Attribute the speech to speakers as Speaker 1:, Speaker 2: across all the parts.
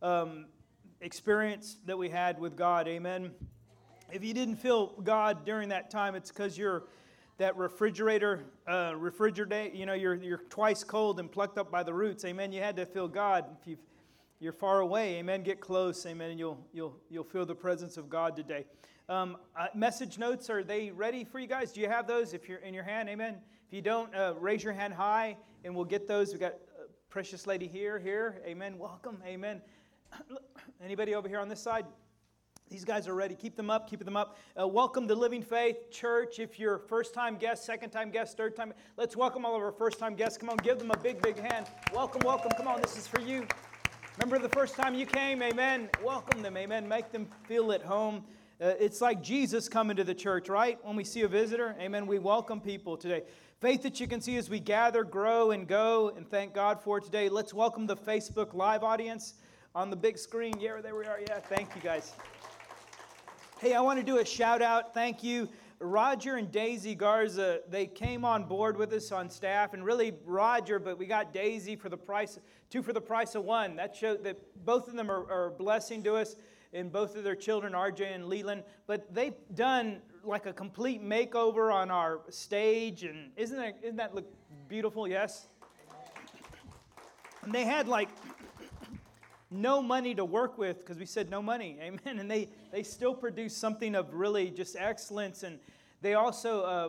Speaker 1: experience that we had with God. Amen. If you didn't feel God during that time, it's because you're that refrigerator, you're twice cold and plucked up by the roots. Amen. You had to feel God. If you're far away, amen, get close. Amen. And you'll feel the presence of God today. Message notes, are they ready for you guys? Do you have those if you're in your hand? Amen. If you don't, raise your hand high and we'll get those. We got a precious lady here. Amen. Welcome. Amen. Anybody over here on this side? These guys are ready. Keep them up. Welcome to Living Faith Church. If you're first-time guest, second-time guest, third-time, let's welcome all of our first-time guests. Come on, give them a big, big hand. Welcome. Come on, this is for you. Remember the first time you came? Amen. Welcome them. Amen. Make them feel at home. It's like Jesus coming to the church, right? When we see a visitor, amen, we welcome people today. Faith that you can see as we gather, grow, and go, and thank God for it today. Let's welcome the Facebook Live audience on the big screen. Yeah, there we are. Yeah, thank you guys. Hey, I want to do a shout out. Thank you. Roger and Daisy Garza, they came on board with us on staff, and really Roger, but we got Daisy for the price, two for the price of one. That showed that both of them are a blessing to us, and both of their children, RJ and Leland. But they've done like a complete makeover on our stage, and isn't that look beautiful? Yes. And they had like no money to work with because we said no money, amen. And they still produced something of really just excellence. And they also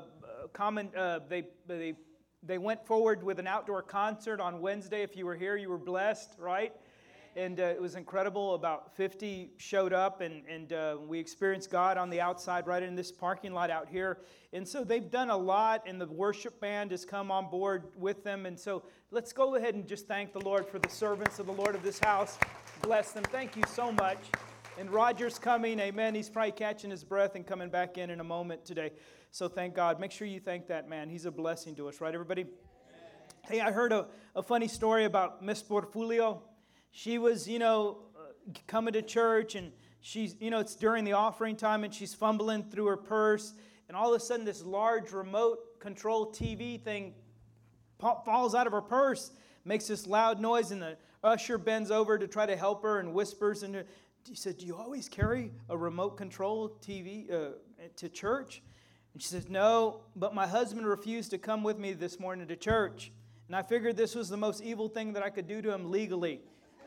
Speaker 1: they went forward with an outdoor concert on Wednesday. If you were here, you were blessed, right? And it was incredible. About 50 showed up, and we experienced God on the outside right in this parking lot out here. And so they've done a lot, and the worship band has come on board with them. And so let's go ahead and just thank the Lord for the servants of the Lord of this house. Bless them. Thank you so much. And Roger's coming, amen. He's probably catching his breath and coming back in a moment today. So thank God. Make sure you thank that man. He's a blessing to us, right, everybody? Amen. Hey, I heard a funny story about Miss Portfolio. She was, coming to church, and she's, it's during the offering time, and she's fumbling through her purse, and all of a sudden this large remote control TV thing falls out of her purse, makes this loud noise, and the usher bends over to try to help her and whispers, and he said, "Do you always carry a remote control TV to church?" And she says, "No, but my husband refused to come with me this morning to church, and I figured this was the most evil thing that I could do to him legally."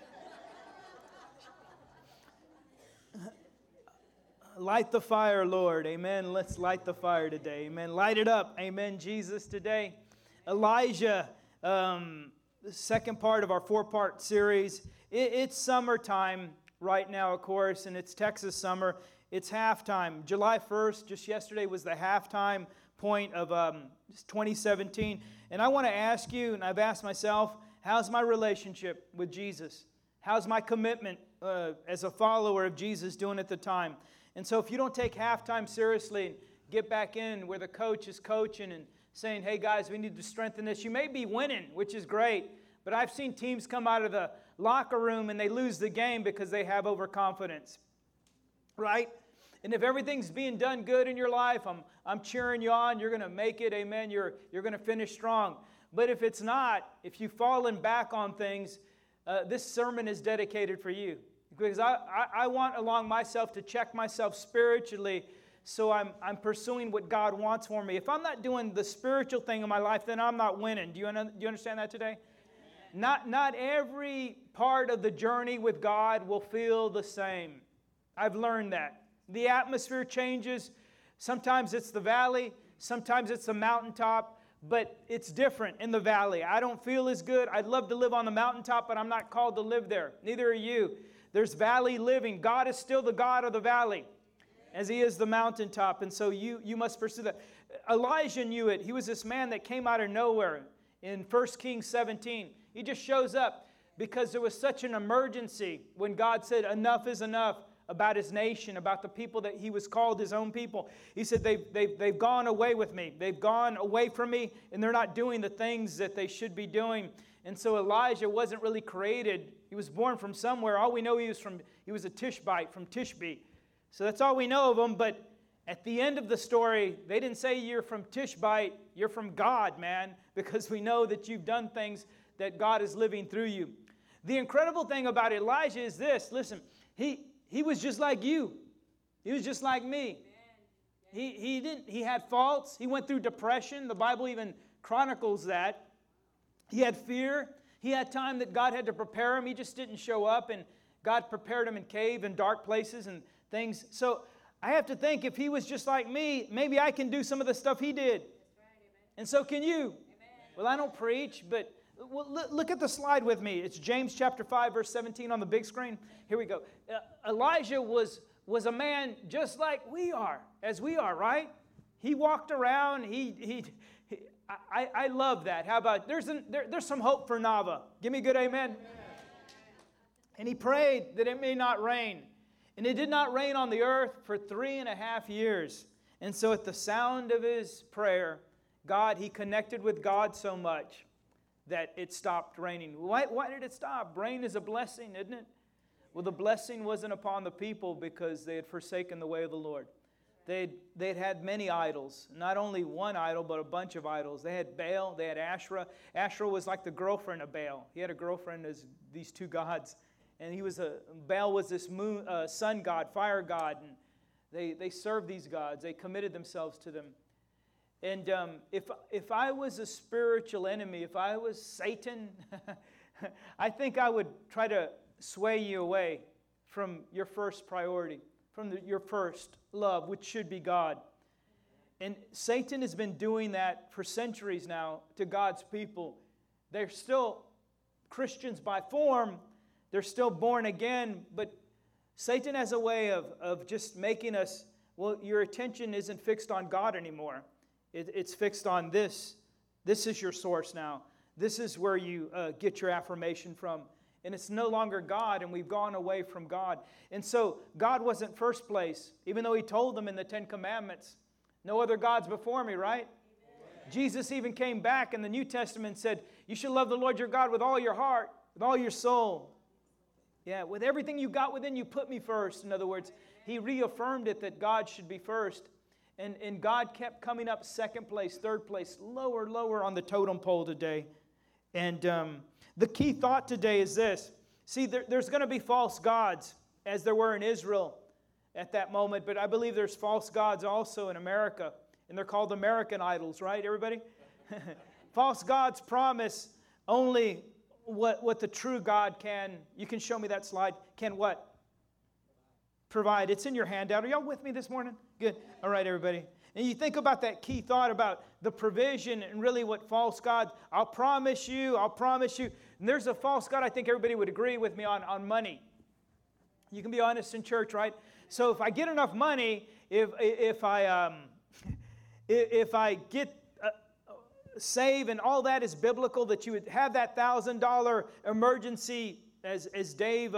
Speaker 1: Light the fire, Lord. Amen. Let's light the fire today. Amen. Light it up. Amen, Jesus, today. Elijah, the second part of our four-part series. It's summertime right now, of course, and it's Texas summer. It's halftime. July 1st, just yesterday, was the halftime point of 2017. And I want to ask you, and I've asked myself, how's my relationship with Jesus? How's my commitment as a follower of Jesus doing at the time? And so if you don't take halftime seriously and get back in where the coach is coaching and saying, "Hey guys, we need to strengthen this," you may be winning, which is great. But I've seen teams come out of the locker room and they lose the game because they have overconfidence. Right? And if everything's being done good in your life, I'm cheering you on. You're going to make it. Amen. You're going to finish strong. But if it's not, if you've fallen back on things, this sermon is dedicated for you. Because I want along myself to check myself spiritually, so I'm pursuing what God wants for me. If I'm not doing the spiritual thing in my life, then I'm not winning. Do you understand that today? Not every part of the journey with God will feel the same. I've learned that. The atmosphere changes. Sometimes it's the valley. Sometimes it's the mountaintop. But it's different in the valley. I don't feel as good. I'd love to live on the mountaintop, but I'm not called to live there. Neither are you. There's valley living. God is still the God of the valley, as He is the mountaintop. And so you must pursue that. Elijah knew it. He was this man that came out of nowhere in 1 Kings 17. He just shows up because there was such an emergency when God said enough is enough about His nation, about the people that He was called His own people. He said, they've gone away with me. They've gone away from me, and they're not doing the things that they should be doing. And so Elijah wasn't really created. He was born from somewhere. All we know he was a Tishbite from Tishbe. So that's all we know of him. But at the end of the story, they didn't say you're from Tishbite, you're from God, man, because we know that you've done things that God is living through you. The incredible thing about Elijah is this. Listen, he was just like you. He was just like me. He had faults. He went through depression. The Bible even chronicles that. He had fear. He had time that God had to prepare him. He just didn't show up, and God prepared him in cave and dark places and things. So I have to think, if he was just like me, maybe I can do some of the stuff he did. And so can you. Well, I don't preach, but look at the slide with me. It's James chapter 5, verse 17 on the big screen. Here we go. Elijah was a man just like we are, as we are, right? He walked around. I love that. How about, there's some hope for Nava. Give me a good amen. And he prayed that it may not rain. And it did not rain on the earth for 3.5 years. And so at the sound of his prayer, he connected with God so much that it stopped raining. Why did it stop? Rain is a blessing, isn't it? Well, the blessing wasn't upon the people because they had forsaken the way of the Lord. They'd had many idols. Not only one idol, but a bunch of idols. They had Baal, they had Asherah. Asherah was like the girlfriend of Baal. He had a girlfriend as these two gods. And Baal was this sun god, fire god. And they served these gods. They committed themselves to them. And if I was a spiritual enemy, if I was Satan, I think I would try to sway you away from your first priority, from your first love, which should be God. And Satan has been doing that for centuries now to God's people. They're still Christians by form. They're still born again, but Satan has a way of just making us, well, your attention isn't fixed on God anymore. It's fixed on this. This is your source now. This is where you get your affirmation from. And it's no longer God, and we've gone away from God. And so God wasn't first place, even though he told them in the 10 Commandments, no other gods before me, right? Amen. Jesus even came back in the New Testament and said, you should love the Lord your God with all your heart, with all your soul. Yeah, with everything you got within you, put me first. In other words, he reaffirmed it that God should be first. And God kept coming up second place, third place, lower on the totem pole today. And the key thought today is this. See, there's going to be false gods, as there were in Israel at that moment. But I believe there's false gods also in America. And they're called American idols, right, everybody? False gods promise only what the true God can. You can show me that slide. Can what? Provide. It's in your handout. Are y'all with me this morning? Good. All right, everybody. And you think about that key thought about the provision and really what false God, I'll promise you. And there's a false God, I think everybody would agree with me on money. You can be honest in church, right? So if I get enough money, if I get save and all that is biblical, that you would have that $1,000 emergency, as Dave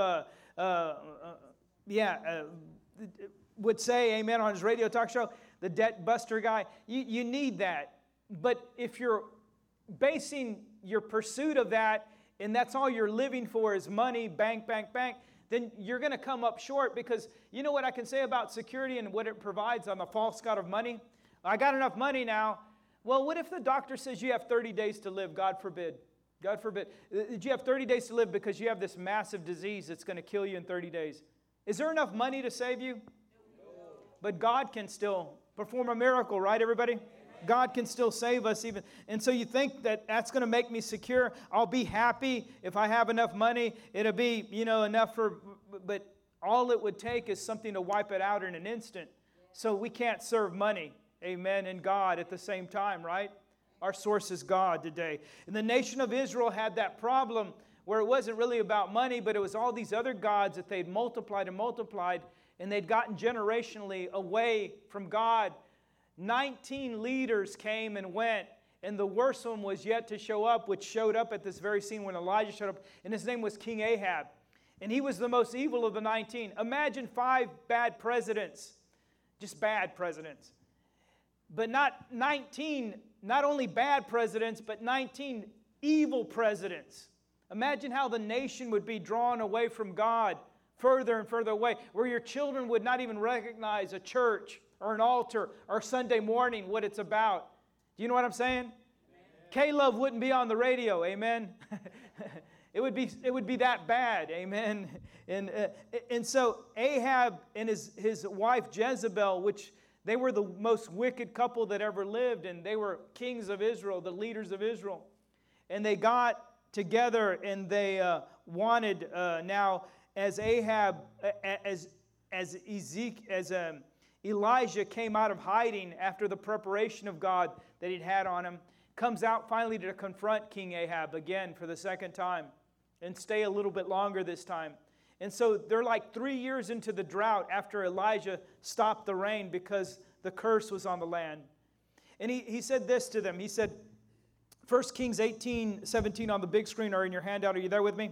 Speaker 1: would say, amen, on his radio talk show, the debt buster guy. You need that. But if you're basing your pursuit of that, and that's all you're living for is money, bank, then you're going to come up short, because you know what I can say about security and what it provides on the false god of money? I got enough money now. Well, what if the doctor says you have 30 days to live? God forbid. God forbid. Did you have 30 days to live because you have this massive disease that's going to kill you in 30 days? Is there enough money to save you? No. But God can still perform a miracle, right, everybody? Amen. God can still save us even. And so you think that that's going to make me secure. I'll be happy if I have enough money. It'll be, enough for, but all it would take is something to wipe it out in an instant. So we can't serve money, amen, and God at the same time, right? Our source is God today. And the nation of Israel had that problem where it wasn't really about money, but it was all these other gods that they'd multiplied, and they'd gotten generationally away from God. 19 leaders came and went, and the worst one was yet to show up, which showed up at this very scene when Elijah showed up, and his name was King Ahab. And he was the most evil of the 19. Imagine 5 bad presidents, just bad presidents. But not only bad presidents, but 19 evil presidents. Imagine how the nation would be drawn away from God, further and further away, where your children would not even recognize a church or an altar or Sunday morning, what it's about. Do you know what I'm saying? K-Love wouldn't be on the radio, amen? It would be that bad, amen. And so Ahab and his wife Jezebel, which they were the most wicked couple that ever lived, and they were kings of Israel, the leaders of Israel. And they got together and they wanted now, as Ahab, as Elijah came out of hiding after the preparation of God that he'd had on him, comes out finally to confront King Ahab again for the second time and stay a little bit longer this time. And so they're like 3 years into the drought after Elijah stopped the rain because the curse was on the land. And he said this to them. He said, 1 Kings 18:17 on the big screen or in your handout. Are you there with me?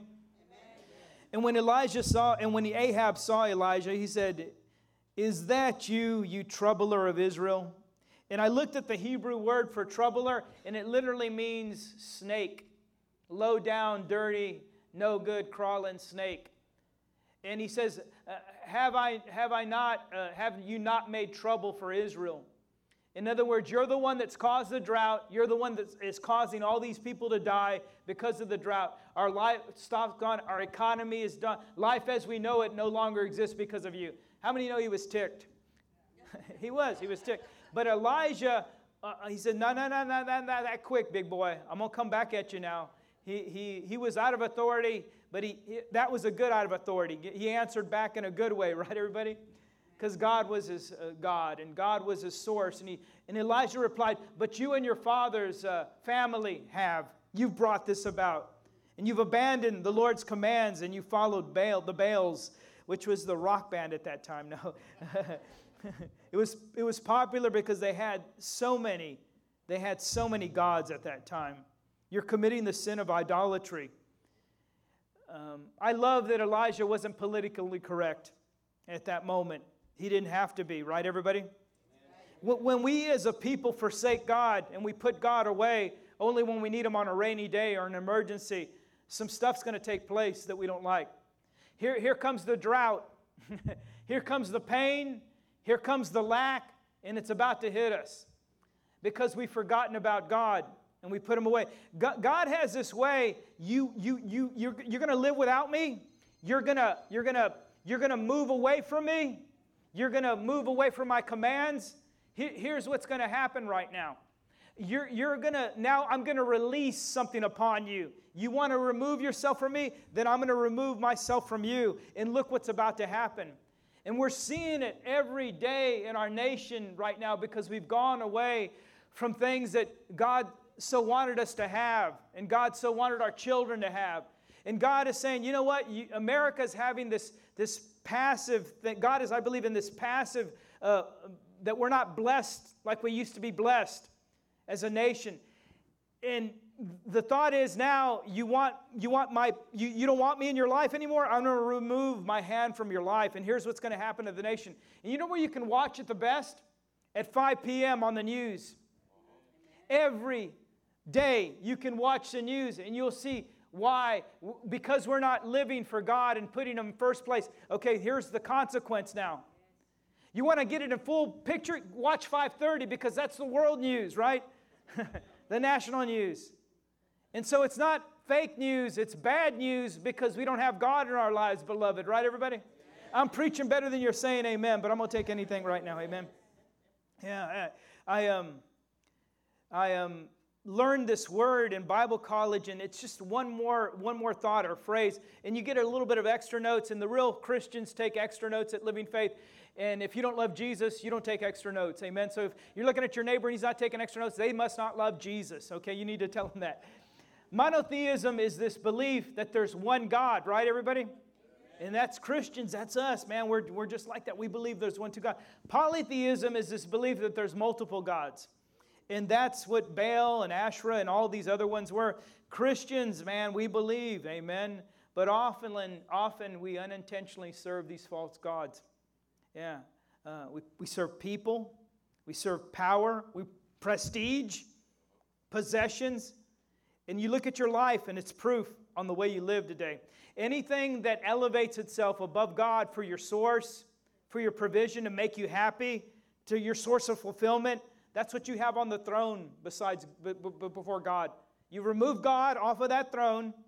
Speaker 1: Amen. And when Ahab saw Elijah, he said, "Is that you troubler of Israel?" And I looked at the Hebrew word for troubler, and it literally means snake. Low down, dirty, no good, crawling snake. And he says, have you not made trouble for Israel? In other words, you're the one that's caused the drought. You're the one that is causing all these people to die because of the drought. Our livestock's gone. Our economy is done. Life as we know it no longer exists because of you. How many know he was ticked? He was ticked. But Elijah, he said, no, that quick, big boy. I'm going to come back at you now. He was out of authority, but that was a good out of authority. He answered back in a good way, right, everybody? Because God was his God, and God was his source. And Elijah replied, but you and your father's family you've brought this about. And you've abandoned the Lord's commands, and you followed the Baals, which was the rock band at that time. No. It was popular because they had so many gods at that time. You're committing the sin of idolatry. I love that Elijah wasn't politically correct at that moment. He didn't have to be, right, everybody? When we as a people forsake God and we put God away only when we need him on a rainy day or an emergency, some stuff's going to take place that we don't like. Here comes the drought. Here comes the pain. Here comes the lack, and it's about to hit us because we've forgotten about God and we put him away. God has this way. You're going to live without me. You're going to move away from me. You're going to move away from my commands. Here's what's going to happen right now. I'm going to release something upon you. You want to remove yourself from me? Then I'm going to remove myself from you. And look what's about to happen. And we're seeing it every day in our nation right now because we've gone away from things that God so wanted us to have, and God so wanted our children to have. And God is saying, you know what? America's having this passive thing. God is, I believe, in this passive, that we're not blessed like we used to be blessed as a nation. And the thought is now you don't want me in your life anymore? I'm going to remove my hand from your life. And here's what's going to happen to the nation. And you know where you can watch it the best? At 5 p.m. on the news. Every day you can watch the news and you'll see why. Because we're not living for God and putting him in first place. Okay, here's the consequence now. You want to get it in full picture? Watch 5:30 because that's the world news, right? The national news. And so it's not fake news, it's bad news because we don't have God in our lives, beloved. Right, everybody? I'm preaching better than you're saying amen, but I'm going to take anything right now, amen. Yeah, I learned this word in Bible college, and it's just one more thought or phrase, and you get a little bit of extra notes, and the real Christians take extra notes at Living Faith. And if you don't love Jesus, you don't take extra notes, amen? So if you're looking at your neighbor and he's not taking extra notes, they must not love Jesus, okay? You need to tell them that. Monotheism is this belief that there's one God, right, everybody? And that's Christians, that's us, man. We're just like that. We believe there's one true God. Polytheism is this belief that there's multiple gods. And that's what Baal and Asherah and all these other ones were. Christians, man, we believe, amen? But often we unintentionally serve these false gods. Yeah, we serve people, we serve power, prestige, possessions, and you look at your life and it's proof on the way you live today. Anything that elevates itself above God for your source, for your provision to make you happy, to your source of fulfillment, that's what you have on the throne before God. You remove God off of that throne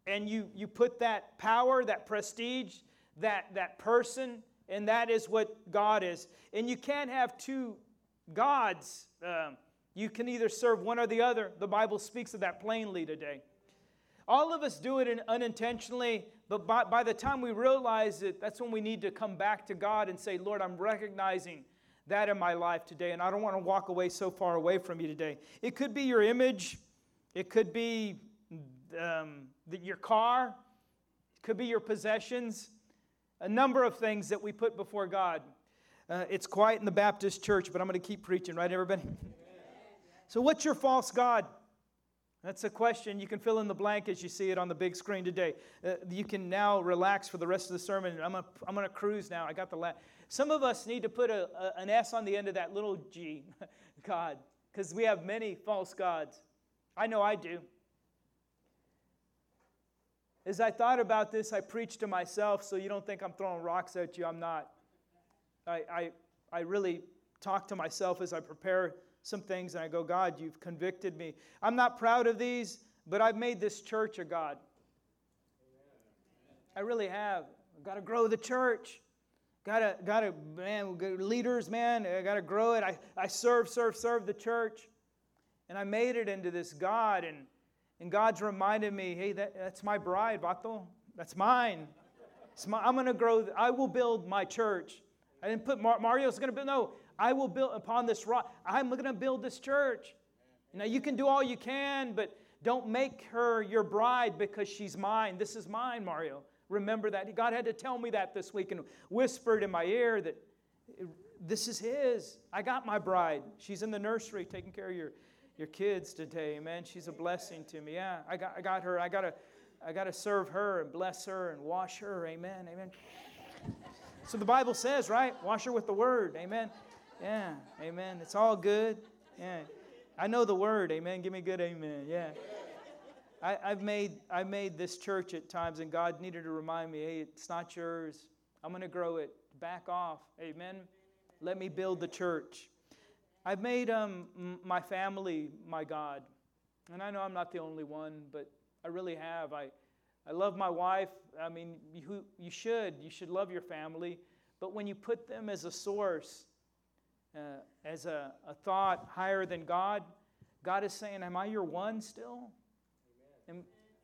Speaker 1: and you put that power, that prestige, that person, and that is what God is. And you can't have two gods. You can either serve one or the other. The Bible speaks of that plainly today. All of us do it unintentionally, but by the time we realize it, that's when we need to come back to God and say, Lord, I'm recognizing that in my life today, and I don't want to walk away so far away from you today. It could be your image. It could be your car. It could be your possessions. A number of things that we put before God. It's quiet in the Baptist church, but I'm going to keep preaching, right, everybody? So what's your false god? That's a question. You can fill in the blank as you see it on the big screen today. You can now relax for the rest of the sermon. I'm going to cruise now. I got the Some of us need to put an S on the end of that little G, God, because we have many false gods. I know I do. As I thought about this, I preached to myself, so you don't think I'm throwing rocks at you. I'm not. I really talk to myself as I prepare some things, and I go, God, you've convicted me. I'm not proud of these, but I've made this church a god. I really have. I've got to grow the church. Gotta, man, leaders, man, I got to grow it. I serve the church. And I made it into this God, and God's reminded me, hey, that's my bride, Vato. That's mine. I'm going to grow. I will build my church. I didn't put Mario's going to build. No, I will build upon this rock. I'm going to build this church. Now, you can do all you can, but don't make her your bride because she's mine. This is mine, Mario. Remember that. God had to tell me that this week and whispered in my ear that this is his. I got my bride. She's in the nursery taking care of your kids today, man. She's a blessing to me. Yeah, I got her. I got to serve her and bless her and wash her. Amen. Amen. So the Bible says, right? Wash her with the word. Amen. Yeah. Amen. It's all good. Yeah. I know the word. Amen. Give me a good amen. Yeah. I've made this church at times, and God needed to remind me, hey, it's not yours. I'm going to grow it. Back off. Amen. Let me build the church. I've made my family my God. And I know I'm not the only one, but I really have. I love my wife. I mean, you should love your family. But when you put them as a source, as a thought higher than God, God is saying, am I your one still? And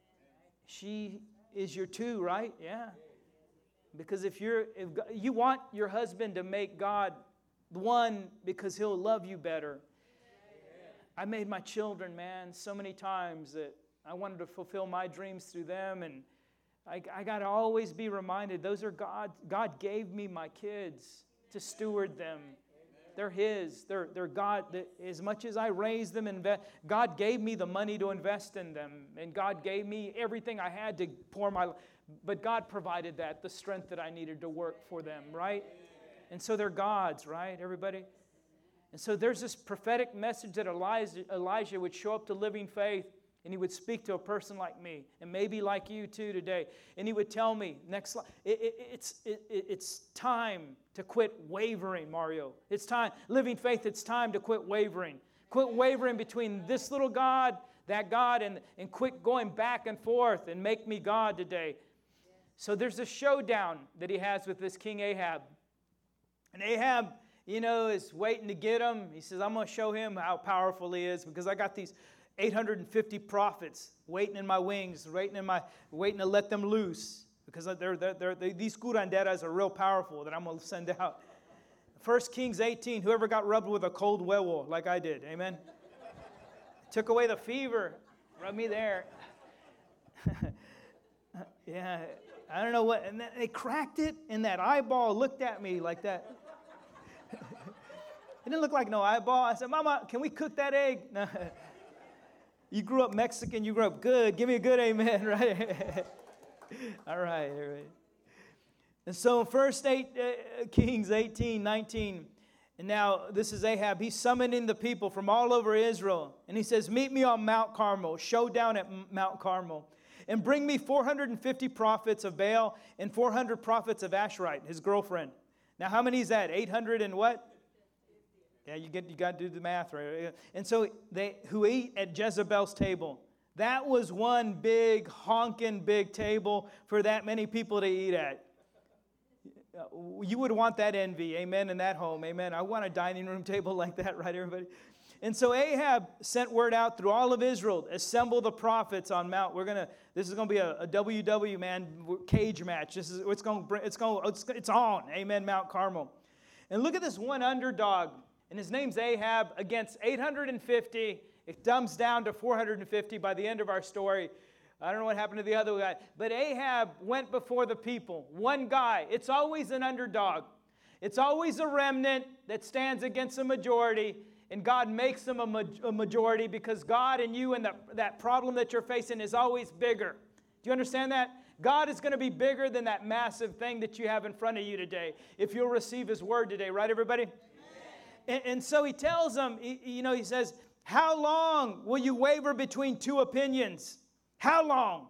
Speaker 1: she is your two, right? Yeah. Because if you want your husband to make God the one, because he'll love you better. I made my children, man, so many times that I wanted to fulfill my dreams through them, and I got to always be reminded, those are God gave me my kids to steward them. They're his. They're God. As much as I raised them, God gave me the money to invest in them, and God gave me everything I had to pour my life. But God provided the strength that I needed to work for them, right? And so they're God's, right, everybody? And so there's this prophetic message that Elijah would show up to Living Faith, and he would speak to a person like me, and maybe like you too today. And he would tell me, next slide, it's time to quit wavering, Mario. It's time, Living Faith, it's time to quit wavering. Quit wavering between this little God, that God, and quit going back and forth and make me God today. So there's a showdown that he has with this King Ahab. And Ahab, is waiting to get him. He says, I'm going to show him how powerful he is because I got these 850 prophets waiting in my wings, waiting to let them loose because these curanderas are real powerful that I'm going to send out. 1 Kings 18, whoever got rubbed with a cold huevo like I did, amen? Took away the fever, rubbed me there. Yeah, I don't know what, and they cracked it, and that eyeball looked at me like that. It didn't look like no eyeball. I said, Mama, can we cook that egg? No. You grew up Mexican, you grew up good. Give me a good amen, right? All right. And so in 1 Kings 18, 19, and now this is Ahab. He's summoning the people from all over Israel. And he says, meet me on Mount Carmel, showdown at Mount Carmel. And bring me 450 prophets of Baal and 400 prophets of Asherite, his girlfriend. Now, how many is that? 800 and what? Yeah, you got to do the math, right? And so who eat at Jezebel's table. That was one big, honking big table for that many people to eat at. You would want that envy, amen, in that home, amen. I want a dining room table like that, right, everybody? And so Ahab sent word out through all of Israel, assemble the prophets on Mount. This is going to be a WW, man, cage match. It's on, amen, Mount Carmel. And look at this one underdog, and his name's Ahab, against 850. It dumbs down to 450 by the end of our story. I don't know what happened to the other guy. But Ahab went before the people. One guy. It's always an underdog. It's always a remnant that stands against a majority. And God makes them a majority because God and you and that problem that you're facing is always bigger. Do you understand that? God is going to be bigger than that massive thing that you have in front of you today if you'll receive His word today. Right, everybody? And so he tells them, he says, how long will you waver between two opinions? How long?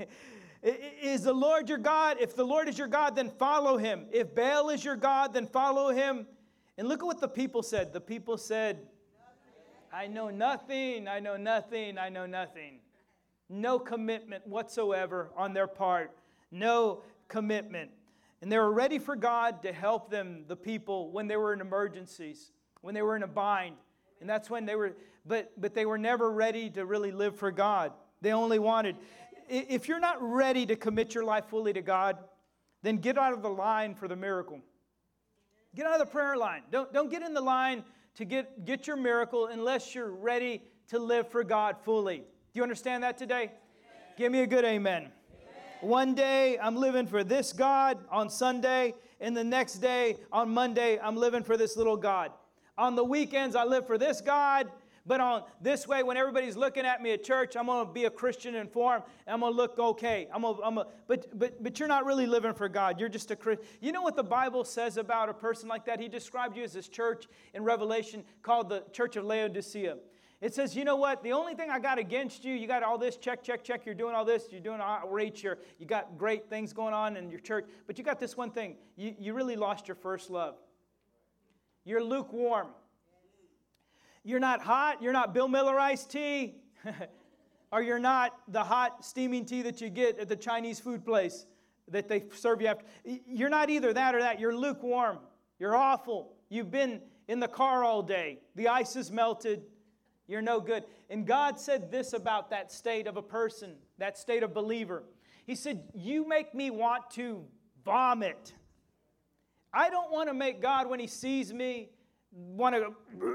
Speaker 1: Is the Lord your God? If the Lord is your God, then follow Him. If Baal is your God, then follow him. And look at what the people said. The people said, I know nothing, I know nothing, I know nothing. No commitment whatsoever on their part. No commitment. And they were ready for God to help them, the people, when they were in emergencies, when they were in a bind. And that's when they were, but they were never ready to really live for God. They only wanted. If you're not ready to commit your life fully to God, then get out of the line for the miracle. Get out of the prayer line. Don't get in the line to get your miracle unless you're ready to live for God fully. Do you understand that today? Amen. Give me a good amen. Amen. One day I'm living for this God on Sunday, and the next day on Monday I'm living for this little God. On the weekends I live for this God, but on this way when everybody's looking at me at church, I'm going to be a Christian in form, and I'm going to look okay. But you're not really living for God. You're just a Christian. You know what the Bible says about a person like that? He described you as this church in Revelation called the Church of Laodicea. It says, you know what? The only thing I got against you, you got all this, check. You're doing all this. You're doing outreach. You got great things going on in your church. But you got this one thing. You really lost your first love. You're lukewarm. You're not hot. You're not Bill Miller iced tea. Or you're not the hot steaming tea that you get at the Chinese food place that they serve you after. You're not either that or that. You're lukewarm. You're awful. You've been in the car all day. The ice is melted. You're no good. And God said this about that state of a person, that state of believer. He said, you make me want to vomit. I don't want to make God, when He sees me, want to go,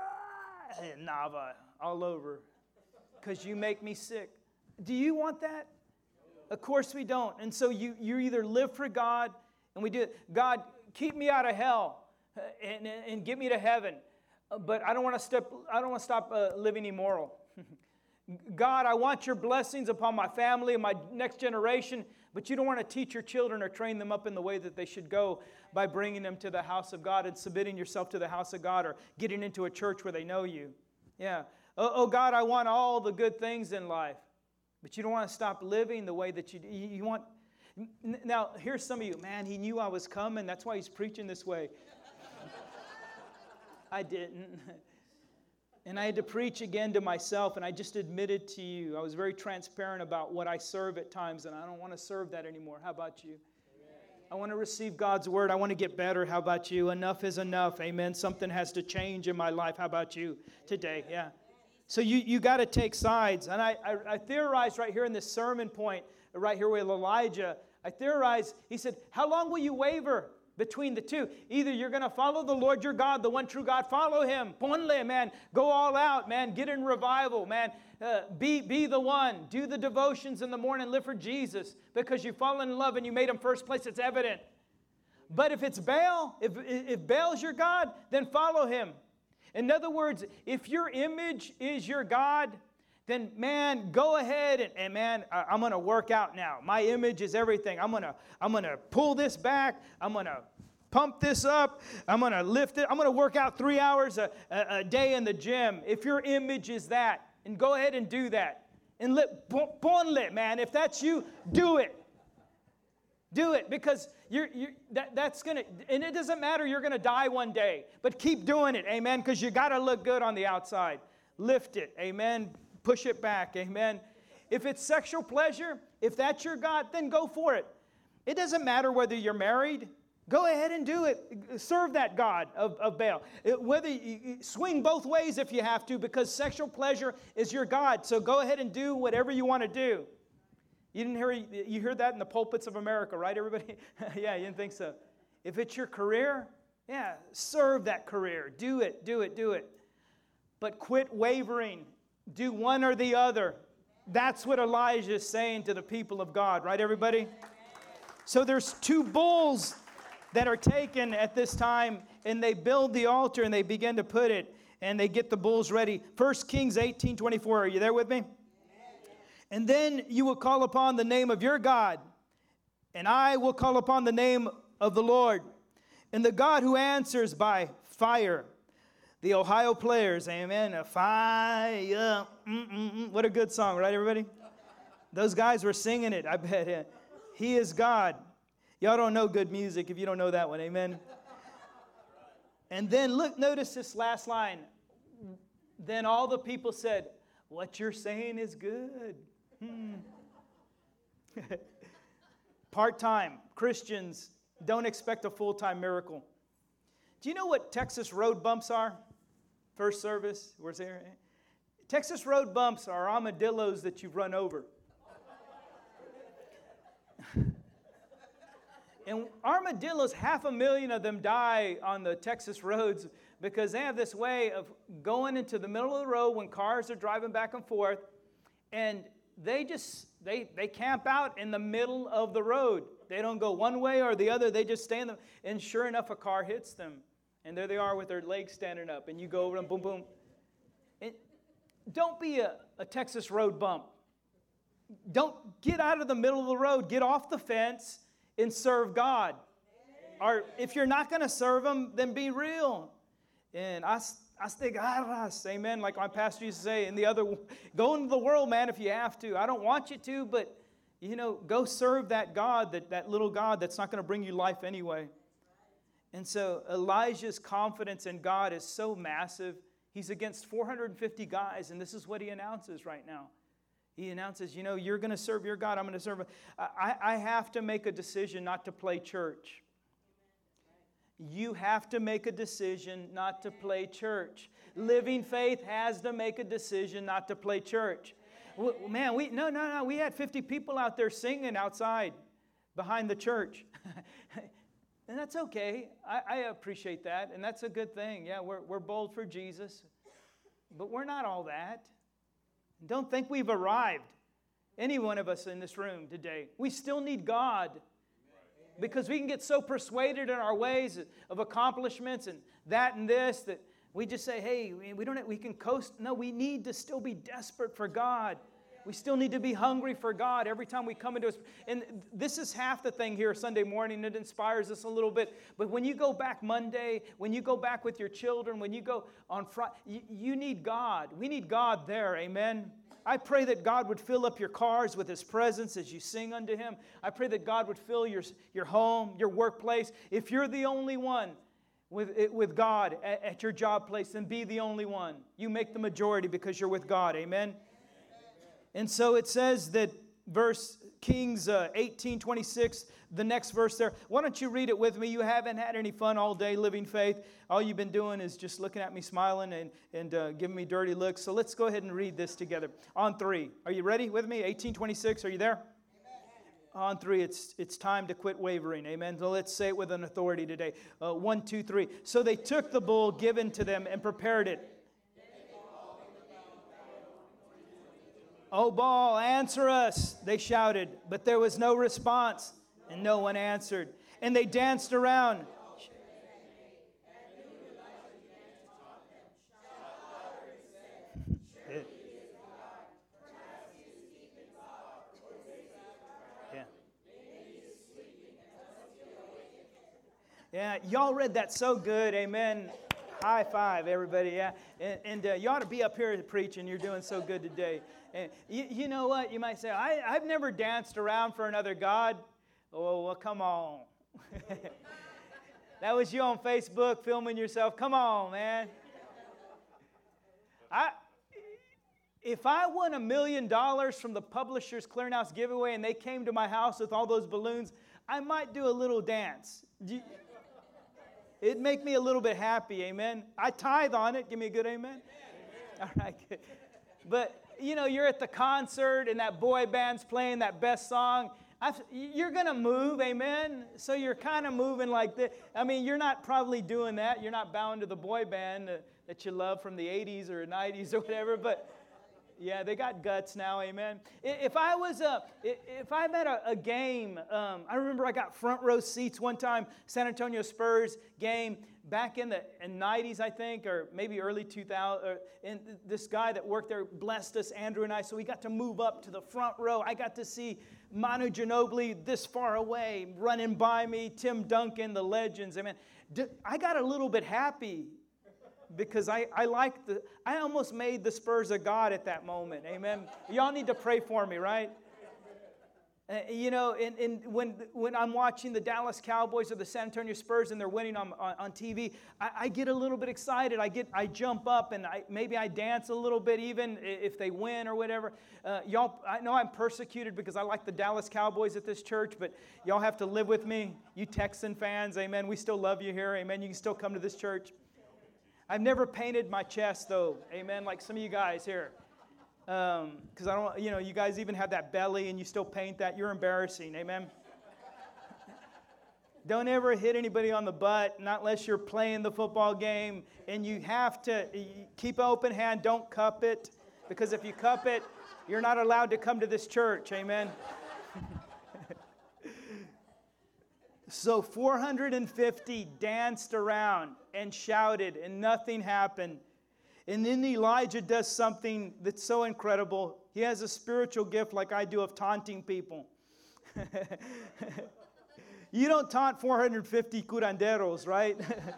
Speaker 1: Nava all over, because you make me sick. Do you want that? Of course we don't. And so you either live for God, and we do it. God, keep me out of hell and get me to heaven. But I don't want to stop living immoral. God, I want your blessings upon my family and my next generation, but you don't want to teach your children or train them up in the way that they should go by bringing them to the house of God and submitting yourself to the house of God or getting into a church where they know you. Yeah. Oh God, I want all the good things in life, but you don't want to stop living the way that you want. Now, here's some of you. Man, he knew I was coming. That's why he's preaching this way. I didn't. And I had to preach again to myself, and I just admitted to you. I was very transparent about what I serve at times, and I don't want to serve that anymore. How about you? Amen. I want to receive God's word. I want to get better. How about you? Enough is enough. Amen. Something has to change in my life. How about you today? Yeah. So you got to take sides. And I theorized right here in this sermon point, right here with Elijah, I theorized, he said, how long will you waver between the two? Either you're going to follow the Lord your God, the one true God, follow Him. Ponle, man. Go all out, man. Get in revival, man. Be the one. Do the devotions in the morning. Live for Jesus because you've fallen in love and you made Him first place. It's evident. But if it's Baal, if Baal's your God, then follow him. In other words, if your image is your God, then, man, go ahead and man, I'm going to work out now. My image is everything. I'm going to pull this back. I'm going to pump this up. I'm going to lift it. I'm going to work out 3 hours a day in the gym. If your image is that, and go ahead and do that. And ponle, man, if that's you, do it. Do it, because that's going to, and it doesn't matter, you're going to die one day. But keep doing it, amen, because you got to look good on the outside. Lift it, amen. Push it back, amen. If it's sexual pleasure, if that's your God, then go for it. It doesn't matter whether you're married. Go ahead and do it. Serve that God of Baal. Whether you swing both ways if you have to, because sexual pleasure is your God. So go ahead and do whatever you want to do. You heard that in the pulpits of America, right, everybody? Yeah, you didn't think so. If it's your career, yeah, serve that career. Do it, do it, do it. But quit wavering. Do one or the other. That's what Elijah is saying to the people of God, right, everybody? So there's 2 bulls that are taken at this time, and they build the altar, and they begin to put it, and they get the bulls ready. 1 Kings 18:24. Are you there with me? And then you will call upon the name of your God, and I will call upon the name of the Lord, and the God who answers by fire. The Ohio Players, amen. A fire. What a good song, right, everybody? Those guys were singing it, I bet. He is God. Y'all don't know good music if you don't know that one, amen. And then notice this last line. Then all the people said, what you're saying is good. Part-time Christians don't expect a full-time miracle. Do you know what Texas road bumps are? First service, where's there? Texas road bumps are armadillos that you've run over. And armadillos, 500,000 of them die on the Texas roads because they have this way of going into the middle of the road when cars are driving back and forth, and they camp out in the middle of the road. They don't go one way or the other. They just stand them, and sure enough, a car hits them, and there they are with their legs standing up, and you go over them, boom, boom. And don't be a Texas road bump. Don't get out of the middle of the road. Get off the fence and serve God. Or if you're not going to serve Him, then be real. And I think, amen, like my pastor used to say, go into the world, man, if you have to. I don't want you to, but, go serve that God, that little God that's not going to bring you life anyway. And so Elijah's confidence in God is so massive. He's against 450 guys, and this is what he announces right now. He announces, you're going to serve your God. I'm going to serve. I have to make a decision not to play church. You have to make a decision not to play church. Living Faith has to make a decision not to play church. Man, we had 50 people out there singing outside behind the church. And that's okay. I appreciate that, and that's a good thing. Yeah, we're bold for Jesus, but we're not all that. Don't think we've arrived, any one of us in this room today. We still need God, because we can get so persuaded in our ways of accomplishments and that and this that we just say, hey, we can coast. No, we need to still be desperate for God. We still need to be hungry for God every time we come into His. And this is half the thing here Sunday morning. It inspires us a little bit. But when you go back Monday, when you go back with your children, when you go on Friday, you need God. We need God there. Amen. I pray that God would fill up your cars with His presence as you sing unto Him. I pray that God would fill your home, your workplace. If you're the only one with God at your job place, then be the only one. You make the majority because you're with God. Amen. And so it says that Kings 18:26, the next verse there. Why don't you read it with me? You haven't had any fun all day living faith. All you've been doing is just looking at me smiling and giving me dirty looks. So let's go ahead and read this together. On 3. Are you ready with me? 18:26. Are you there? Amen. On 3. It's time to quit wavering. Amen. So let's say it with an authority today. 1, 2, 3. So they took the bull given to them and prepared it. "O Baal, answer us," they shouted, but there was no response, and no one answered. And they danced around. Yeah, y'all read that so good, amen. High five, everybody, yeah. And you ought to be up here preaching. You're doing so good today. And you know what? You might say, I've never danced around for another God. Oh, well, come on. That was you on Facebook filming yourself. Come on, man. If I won $1 million from the Publishers Clearinghouse giveaway and they came to my house with all those balloons, I might do a little dance. It'd make me a little bit happy, amen? I tithe on it. Give me a good amen. All right, good. But, you know, you're at the concert and that boy band's playing that best song. You're going to move, amen? So you're kind of moving like this. I mean, you're not probably doing that. You're not bound to the boy band that you love from the 80s or 90s or whatever, but yeah, they got guts now, amen. If I'm at a game, I remember I got front row seats one time, San Antonio Spurs game back in the 90s, I think, or maybe early 2000. And this guy that worked there blessed us, Andrew and I, so we got to move up to the front row. I got to see Manu Ginobili this far away running by me, Tim Duncan, the legends. Amen. I got a little bit happy because I almost made the Spurs a god at that moment. Amen. Y'all need to pray for me, right? You know, when I'm watching the Dallas Cowboys or the San Antonio Spurs and they're winning on TV, I get a little bit excited. I jump up and maybe I dance a little bit even if they win or whatever. Y'all, I know I'm persecuted because I like the Dallas Cowboys at this church, but y'all have to live with me. You Texan fans, amen. We still love you here, amen. You can still come to this church. I've never painted my chest though, amen, like some of you guys here. Because I don't, you know, you guys even have that belly and you still paint that. You're embarrassing, amen? Don't ever hit anybody on the butt, not unless you're playing the football game. And you have to keep an open hand, don't cup it. Because if you cup it, you're not allowed to come to this church, amen? So 450 danced around and shouted and nothing happened. And then Elijah does something that's so incredible. He has a spiritual gift like I do of taunting people. You don't taunt 450 curanderos, right?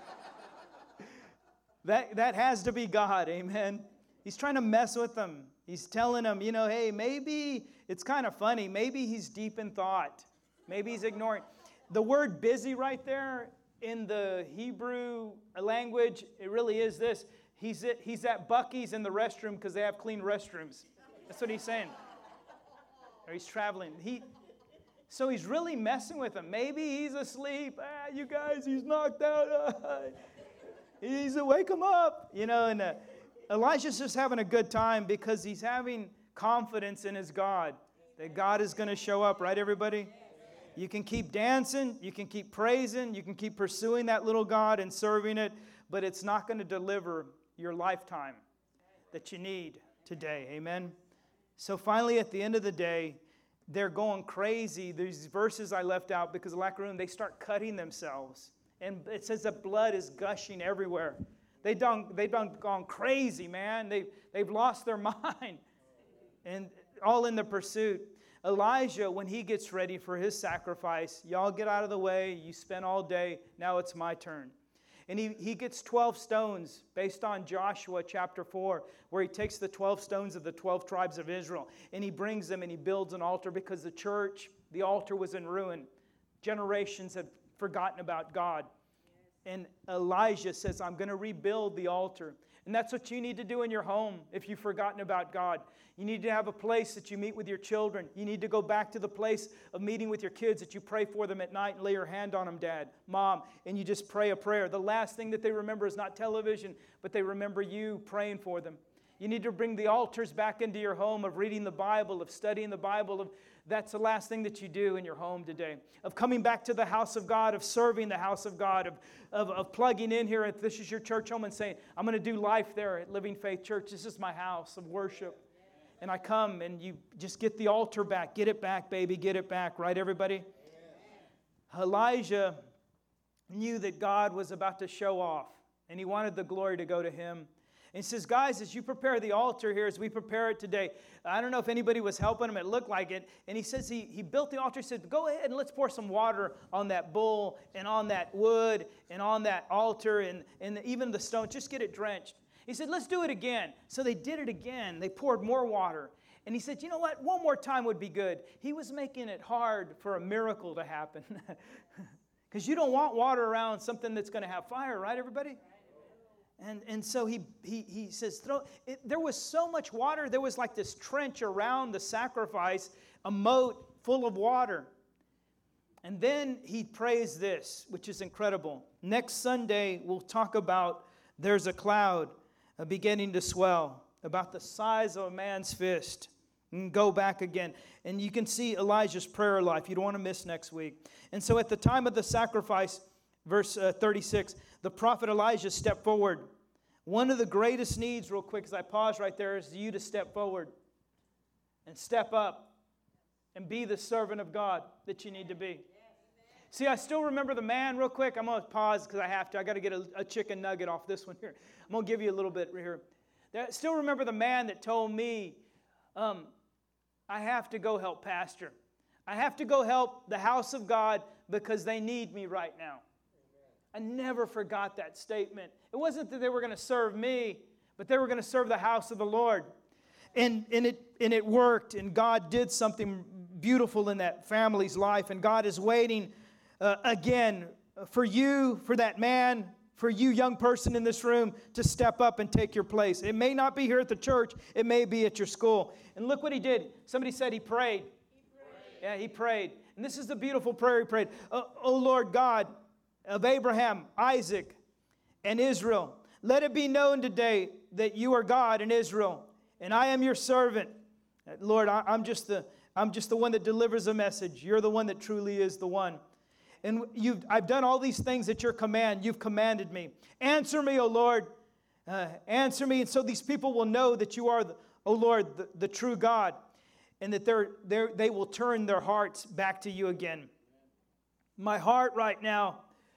Speaker 1: That has to be God, amen? He's trying to mess with them. He's telling them, you know, hey, maybe it's kind of funny. Maybe he's deep in thought. Maybe he's ignoring. The word busy right there in the Hebrew language, it really is this. He's at Buc-ee's in the restroom because they have clean restrooms. That's what he's saying. Or he's traveling. So he's really messing with them. Maybe he's asleep. You guys, he's knocked out. Wake him up. You know, and Elijah's just having a good time because he's having confidence in his God. That God is going to show up, right, everybody? You can keep dancing. You can keep praising. You can keep pursuing that little God and serving it. But it's not going to deliver your lifetime that you need today. Amen? So finally, at the end of the day, they're going crazy. These verses I left out because of lack of room, they start cutting themselves. And it says that blood is gushing everywhere. They've gone crazy, man. They've lost their mind. And all in the pursuit. Elijah, when he gets ready for his sacrifice, y'all get out of the way. You spent all day. Now it's my turn. And he gets 12 stones based on Joshua chapter 4, where he takes the 12 stones of the 12 tribes of Israel, and he brings them and he builds an altar because the altar was in ruin. Generations had forgotten about God. And Elijah says, I'm going to rebuild the altar. And that's what you need to do in your home if you've forgotten about God. You need to have a place that you meet with your children. You need to go back to the place of meeting with your kids that you pray for them at night and lay your hand on them, Dad, Mom, and you just pray a prayer. The last thing that they remember is not television, but they remember you praying for them. You need to bring the altars back into your home of reading the Bible, of studying the Bible. That's the last thing that you do in your home today. Of coming back to the house of God, of serving the house of God, of plugging in here if this is your church home and saying, I'm going to do life there at Living Faith Church. This is my house of worship. And I come and you just get the altar back. Get it back, baby. Get it back. Right, everybody? Amen. Elijah knew that God was about to show off. And he wanted the glory to go to him. And he says, guys, as you prepare the altar here, as we prepare it today, I don't know if anybody was helping him. It looked like it. And he says he built the altar. He said, go ahead and let's pour some water on that bull and on that wood and on that altar and even the stone. Just get it drenched. He said, let's do it again. So they did it again. They poured more water. And he said, you know what? One more time would be good. He was making it hard for a miracle to happen. Because you don't want water around something that's going to have fire, right, everybody? And so he says, there was so much water. There was like this trench around the sacrifice, a moat full of water. And then he prays this, which is incredible. Next Sunday, we'll talk about there's a cloud beginning to swell, about the size of a man's fist. And go back again. And you can see Elijah's prayer life. You don't want to miss next week. And so at the time of the sacrifice, verse 36, the prophet Elijah stepped forward. One of the greatest needs, real quick, as I pause right there, is you to step forward and step up and be the servant of God that you need to be. See, I still remember the man, real quick. I'm going to pause because I have to. I got to get a chicken nugget off this one here. I'm going to give you a little bit right here. I still remember the man that told me, I have to go help pastor. I have to go help the house of God because they need me right now. I never forgot that statement. It wasn't that they were going to serve me, but they were going to serve the house of the Lord. And it worked, and God did something beautiful in that family's life. And God is waiting again for you, for that man, for you young person in this room to step up and take your place. It may not be here at the church. It may be at your school. And look what he did. Somebody said he prayed. Yeah, he prayed. And this is the beautiful prayer he prayed. Oh Lord God of Abraham, Isaac, and Israel, let it be known today that you are God in Israel, and I am your servant. Lord, I'm just the one that delivers a message. You're the one that truly is the one. And I've done all these things at your command. You've commanded me. Answer me, O Lord. Answer me. And so these people will know that you are, O Lord, the true God, and that they will turn their hearts back to you again. My heart right now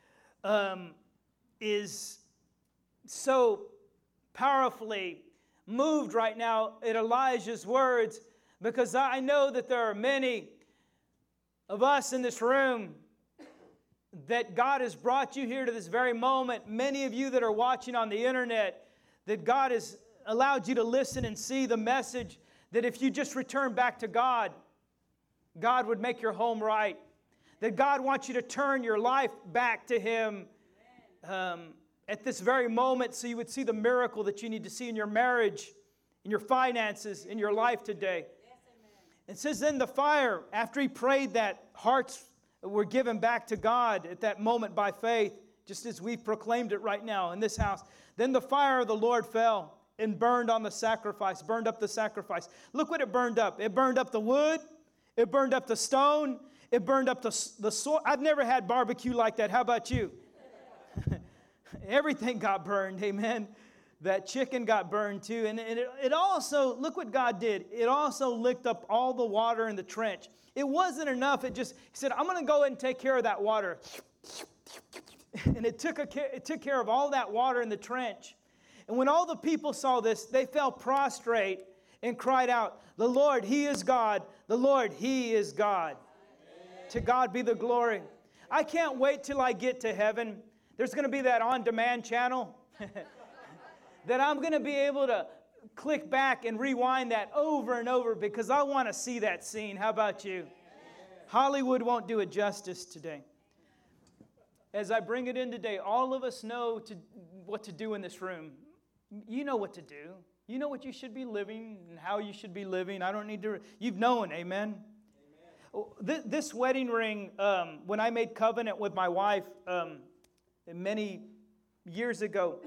Speaker 1: is so powerfully moved right now at Elijah's words, because I know that there are many of us in this room that God has brought you here to this very moment. Many of you that are watching on the internet, that God has allowed you to listen and see the message that if you just return back to God, God would make your home right. That God wants you to turn your life back to Him at this very moment, so you would see the miracle that you need to see in your marriage, in your finances, in your life today. Yes, it says then the fire, after he prayed that, hearts were given back to God at that moment by faith, just as we've proclaimed it right now in this house. Then the fire of the Lord fell and burned on the sacrifice, burned up the sacrifice. Look what it burned up. It burned up the wood. It burned up the stone. It burned up the soil. I've never had barbecue like that. How about you? Everything got burned, amen. That chicken got burned too. And it also, look what God did. It also licked up all the water in the trench. It wasn't enough. He said, I'm going to go ahead and take care of that water. And it took care of all that water in the trench. And when all the people saw this, they fell prostrate and cried out, the Lord, He is God. The Lord, He is God. Amen. To God be the glory. I can't wait till I get to heaven. There's going to be that on-demand channel that I'm going to be able to click back and rewind that over and over because I want to see that scene. How about you? Amen. Hollywood won't do it justice today. As I bring it in today, all of us know what to do in this room. You know what to do. You know what you should be living and how you should be living. I don't need to. You've known, amen? This wedding ring, when I made covenant with my wife many years ago,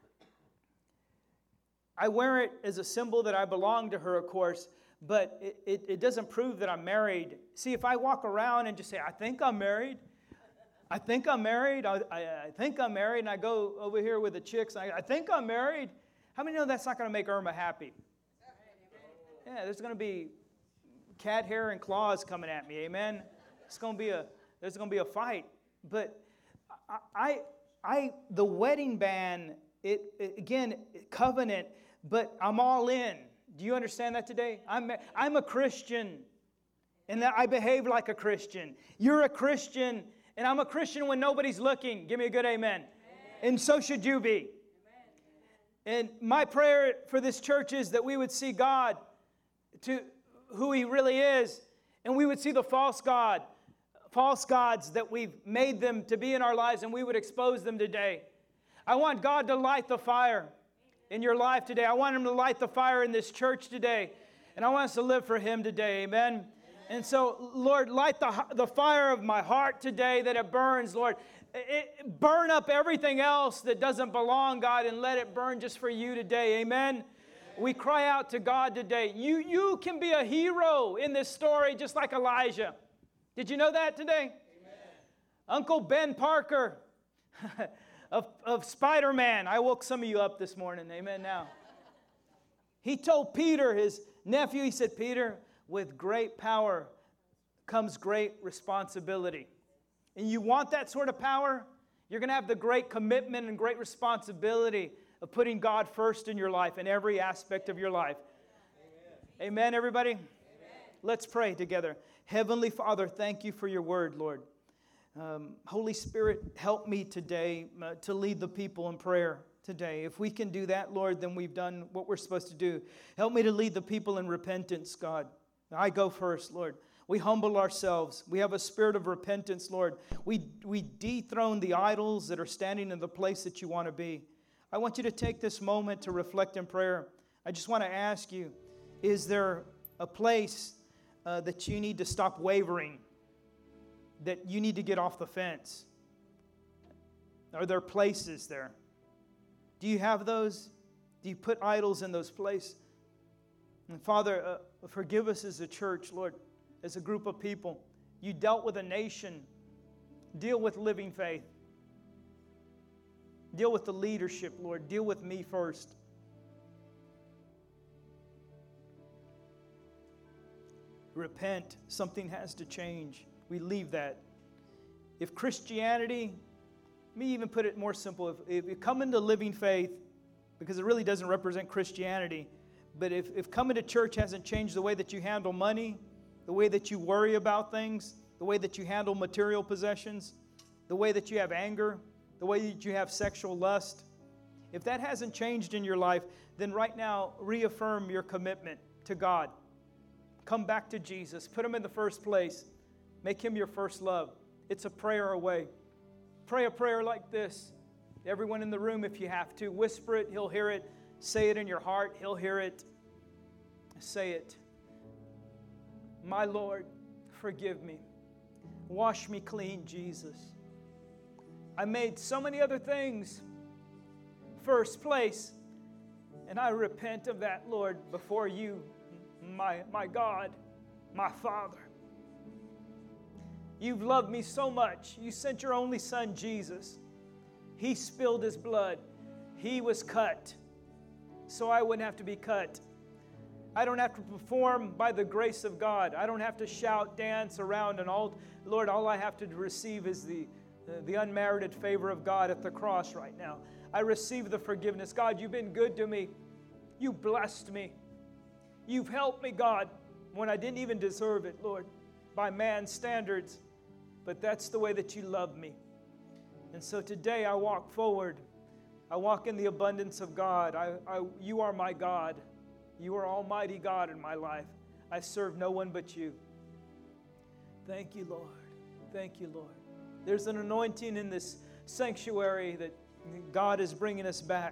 Speaker 1: I wear it as a symbol that I belong to her, of course, but it doesn't prove that I'm married. See, if I walk around and just say, I think I'm married, I think I'm married, I think I'm married, and I go over here with the chicks, I think I'm married, how many know that's not going to make Irma happy? Yeah, there's going to be cat hair and claws coming at me, amen? There's going to be a fight. But the wedding band, again, covenant, but I'm all in. Do you understand that today? I'm a Christian, and that I behave like a Christian. You're a Christian, and I'm a Christian when nobody's looking. Give me a good amen. Amen. And so should you be. Amen. And my prayer for this church is that we would see God to who He really is, and we would see the false gods that we've made them to be in our lives, and we would expose them today. I want God to light the fire in your life today. I want Him to light the fire in this church today. And I want us to live for Him today. Amen. And so, Lord, light the fire of my heart today, that it burns, Lord. Burn up everything else that doesn't belong, God, and let it burn just for You today. Amen. We cry out to God today. You can be a hero in this story just like Elijah. Did you know that today? Amen. Uncle Ben Parker of Spider-Man. I woke some of you up this morning. Amen now. He told Peter, his nephew, he said, Peter, with great power comes great responsibility. And you want that sort of power? You're going to have the great commitment and great responsibility of putting God first in your life, in every aspect of your life. Amen, Amen everybody? Amen. Let's pray together. Heavenly Father, thank You for Your word, Lord. Holy Spirit, help me today to lead the people in prayer today. If we can do that, Lord, then we've done what we're supposed to do. Help me to lead the people in repentance, God. I go first, Lord. We humble ourselves. We have a spirit of repentance, Lord. We dethrone the idols that are standing in the place that You want to be. I want You to take this moment to reflect in prayer. I just want to ask you, is there a place that you need to stop wavering? That you need to get off the fence? Are there places there? Do you have those? Do you put idols in those places? And Father, forgive us as a church, Lord, as a group of people. You dealt with a nation. Deal with Living Faith. Deal with the leadership, Lord. Deal with me first. Repent. Something has to change. We leave that. If Christianity, let me even put it more simple. If you come into Living Faith, because it really doesn't represent Christianity, but if coming to church hasn't changed the way that you handle money, the way that you worry about things, the way that you handle material possessions, the way that you have anger, the way that you have sexual lust, if that hasn't changed in your life, then right now reaffirm your commitment to God. Come back to Jesus. Put Him in the first place. Make Him your first love. It's a prayer away. Pray a prayer like this. Everyone in the room, if you have to, whisper it. He'll hear it. Say it in your heart. He'll hear it. Say it. My Lord, forgive me. Wash me clean, Jesus. I made so many other things first place, and I repent of that, Lord, before You, my God, my Father. You've loved me so much. You sent Your only Son, Jesus. He spilled His blood. He was cut so I wouldn't have to be cut. I don't have to perform by the grace of God. I don't have to shout, dance around an altar. Lord, all I have to receive is the unmerited favor of God at the cross right now. I receive the forgiveness. God, You've been good to me. You blessed me. You've helped me, God, when I didn't even deserve it, Lord, by man's standards. But that's the way that You love me. And so today I walk forward. I walk in the abundance of God. You are my God. You are Almighty God in my life. I serve no one but You. Thank You, Lord. Thank You, Lord. There's an anointing in this sanctuary that God is bringing us back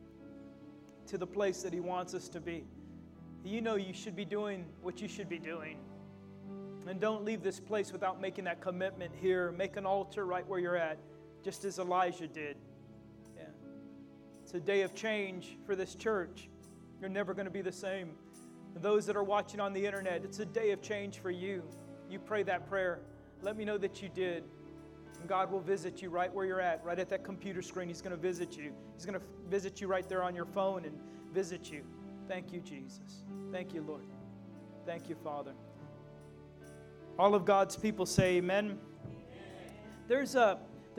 Speaker 1: to the place that He wants us to be. You know you should be doing what you should be doing. And don't leave this place without making that commitment here. Make an altar right where you're at, just as Elijah did. Yeah. It's a day of change for this church. You're never going to be the same. And those that are watching on the internet, it's a day of change for you. You pray that prayer. Let me know that you did. And God will visit you right where you're at, right at that computer screen. He's going to visit you. He's going to visit you right there on your phone and visit you. Thank You, Jesus. Thank You, Lord. Thank You, Father. All of God's people say amen. There's a